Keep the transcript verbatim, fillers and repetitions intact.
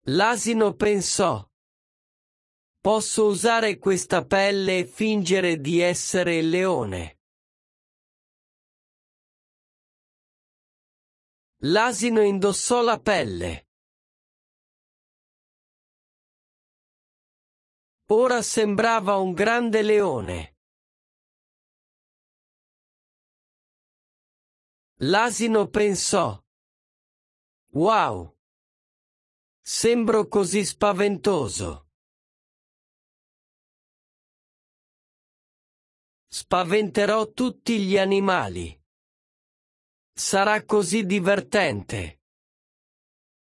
L'asino pensò: posso usare questa pelle e fingere di essere il leone. L'asino indossò la pelle. Ora sembrava un grande leone. L'asino pensò: wow! Sembro così spaventoso. Spaventerò tutti gli animali. Sarà così divertente.